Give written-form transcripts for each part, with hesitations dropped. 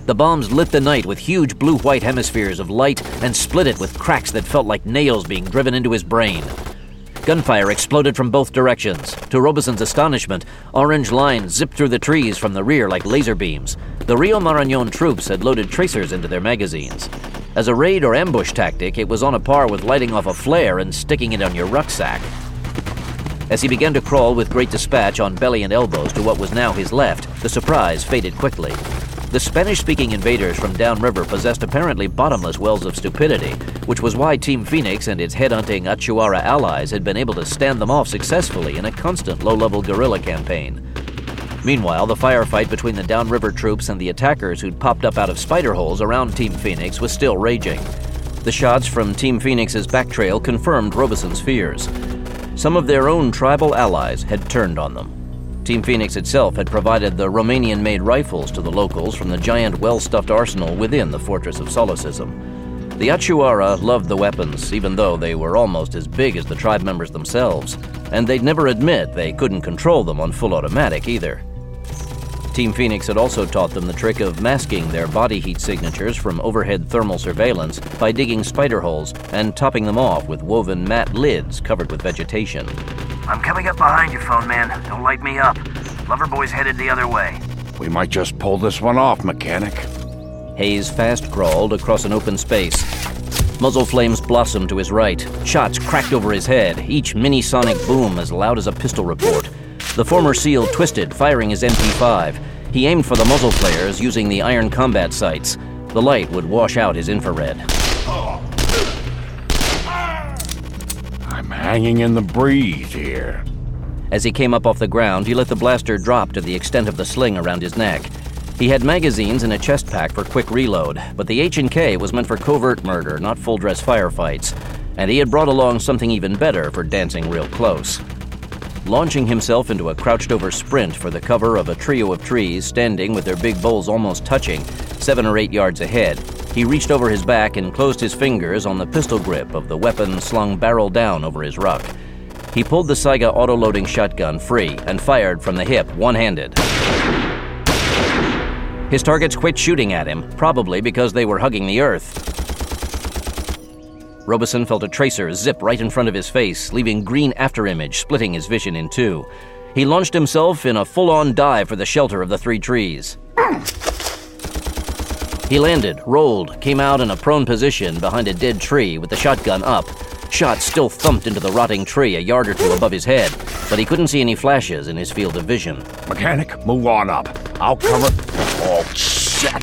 The bombs lit the night with huge blue-white hemispheres of light and split it with cracks that felt like nails being driven into his brain. Gunfire exploded from both directions. To Robeson's astonishment, orange lines zipped through the trees from the rear like laser beams. The Rio Marañón troops had loaded tracers into their magazines. As a raid or ambush tactic, it was on a par with lighting off a flare and sticking it on your rucksack. As he began to crawl with great dispatch on belly and elbows to what was now his left, the surprise faded quickly. The Spanish-speaking invaders from downriver possessed apparently bottomless wells of stupidity, which was why Team Phoenix and its head-hunting Achuara allies had been able to stand them off successfully in a constant low-level guerrilla campaign. Meanwhile, the firefight between the downriver troops and the attackers who'd popped up out of spider holes around Team Phoenix was still raging. The shots from Team Phoenix's back trail confirmed Robeson's fears. Some of their own tribal allies had turned on them. Team Phoenix itself had provided the Romanian-made rifles to the locals from the giant well-stuffed arsenal within the Fortress of Solecism. The Achuara loved the weapons, even though they were almost as big as the tribe members themselves, and they'd never admit they couldn't control them on full automatic either. Team Phoenix had also taught them the trick of masking their body heat signatures from overhead thermal surveillance by digging spider holes and topping them off with woven matte lids covered with vegetation. I'm coming up behind you, phone man. Don't light me up. Loverboy's headed the other way. We might just pull this one off, mechanic. Hayes fast crawled across an open space. Muzzle flames blossomed to his right. Shots cracked over his head, each mini-sonic boom as loud as a pistol report. The former SEAL twisted, firing his MP5. He aimed for the muzzle flares using the iron combat sights. The light would wash out his infrared. I'm hanging in the breeze here. As he came up off the ground, he let the blaster drop to the extent of the sling around his neck. He had magazines in a chest pack for quick reload, but the H&K was meant for covert murder, not full-dress firefights, and he had brought along something even better for dancing real close. Launching himself into a crouched-over sprint for the cover of a trio of trees standing with their big boles almost touching, 7 or 8 yards ahead, he reached over his back and closed his fingers on the pistol grip of the weapon slung barrel down over his ruck. He pulled the Saiga auto-loading shotgun free and fired from the hip, one-handed. His targets quit shooting at him, probably because they were hugging the earth. Robeson felt a tracer zip right in front of his face, leaving green afterimage splitting his vision in two. He launched himself in a full-on dive for the shelter of the 3 trees. He landed, rolled, came out in a prone position behind a dead tree with the shotgun up. Shots still thumped into the rotting tree a yard or two above his head, but he couldn't see any flashes in his field of vision. Mechanic, move on up. I'll cover... Oh, shit!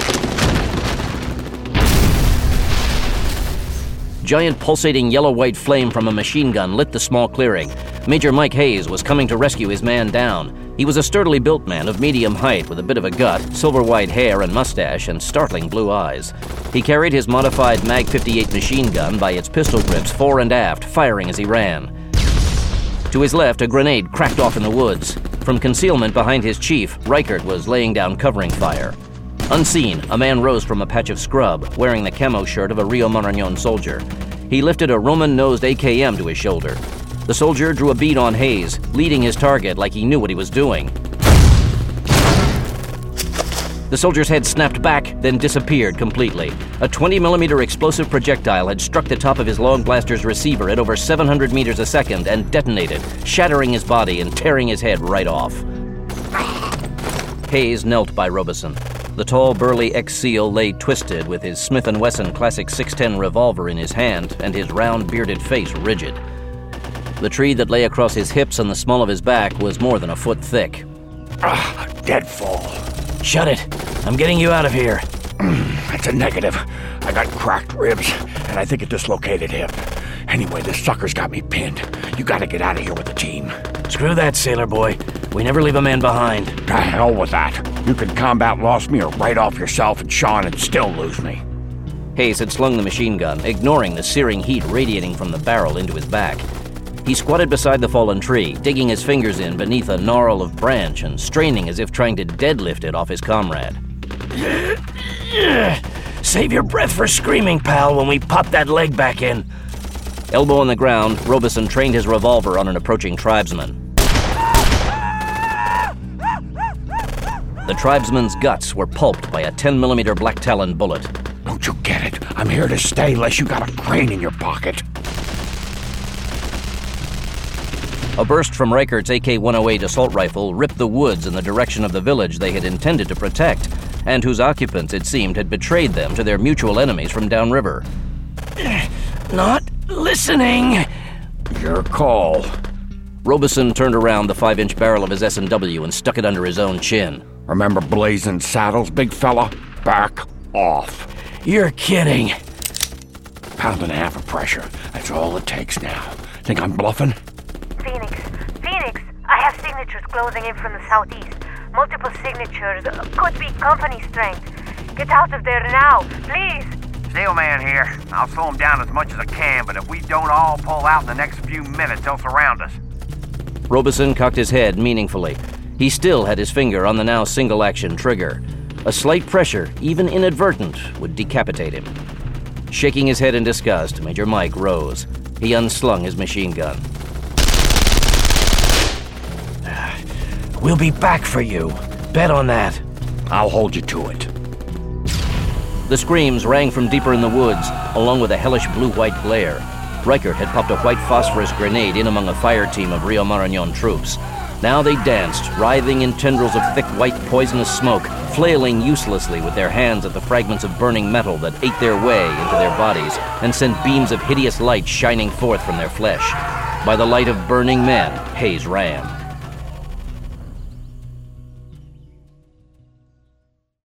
Giant pulsating yellow-white flame from a machine gun lit the small clearing. Major Mike Hayes was coming to rescue his man down. He was a sturdily built man of medium height with a bit of a gut, silver-white hair and mustache, and startling blue eyes. He carried his modified Mag-58 machine gun by its pistol grips fore and aft, firing as he ran. To his left, a grenade cracked off in the woods. From concealment behind his chief, Reichert was laying down covering fire. Unseen, a man rose from a patch of scrub, wearing the camo shirt of a Rio Marañón soldier. He lifted a Roman-nosed AKM to his shoulder. The soldier drew a bead on Hayes, leading his target like he knew what he was doing. The soldier's head snapped back, then disappeared completely. A 20mm explosive projectile had struck the top of his long blaster's receiver at over 700 meters a second and detonated, shattering his body and tearing his head right off. Hayes knelt by Robeson. The tall, burly ex-SEAL lay twisted with his Smith & Wesson Classic 610 revolver in his hand and his round, bearded face rigid. The tree that lay across his hips and the small of his back was more than a foot thick. Deadfall. Shut it! I'm getting you out of here. It's a negative. I got cracked ribs, and I think a dislocated hip. Anyway, this sucker's got me pinned. You gotta get out of here with the team. Screw that, sailor boy. We never leave a man behind. To hell with that. You can combat lost me or write off yourself and Sean and still lose me. Hayes had slung the machine gun, ignoring the searing heat radiating from the barrel into his back. He squatted beside the fallen tree, digging his fingers in beneath a gnarl of branch and straining as if trying to deadlift it off his comrade. Save your breath for screaming, pal, when we pop that leg back in. Elbow on the ground, Robeson trained his revolver on an approaching tribesman. The The tribesman's guts were pulped by a 10mm Black Talon bullet. Don't you get it? I'm here to stay unless you got a crane in your pocket. A burst from Reichert's AK-108 assault rifle ripped the woods in the direction of the village they had intended to protect, and whose occupants, it seemed, had betrayed them to their mutual enemies from downriver. Not listening. Your call. Robeson turned around the 5-inch barrel of his S&W and stuck it under his own chin. Remember blazing saddles, big fella? Back off. You're kidding. Pound and a half of pressure. That's all it takes now. Think I'm bluffing? Phoenix, I have signatures closing in from the southeast. Multiple signatures. Could be company strength. Get out of there now, please. Steelman here. I'll slow them down as much as I can, but if we don't all pull out in the next few minutes, they'll surround us. Robeson cocked his head meaningfully. He still had his finger on the now single-action trigger. A slight pressure, even inadvertent, would decapitate him. Shaking his head in disgust, Major Mike rose. He unslung his machine gun. We'll be back for you. Bet on that. I'll hold you to it. The screams rang from deeper in the woods, along with a hellish blue-white glare. Reichert had popped a white phosphorus grenade in among a fire team of Rio Marañón troops. Now they danced, writhing in tendrils of thick white poisonous smoke, flailing uselessly with their hands at the fragments of burning metal that ate their way into their bodies and sent beams of hideous light shining forth from their flesh. By the light of burning men, Hayes ran.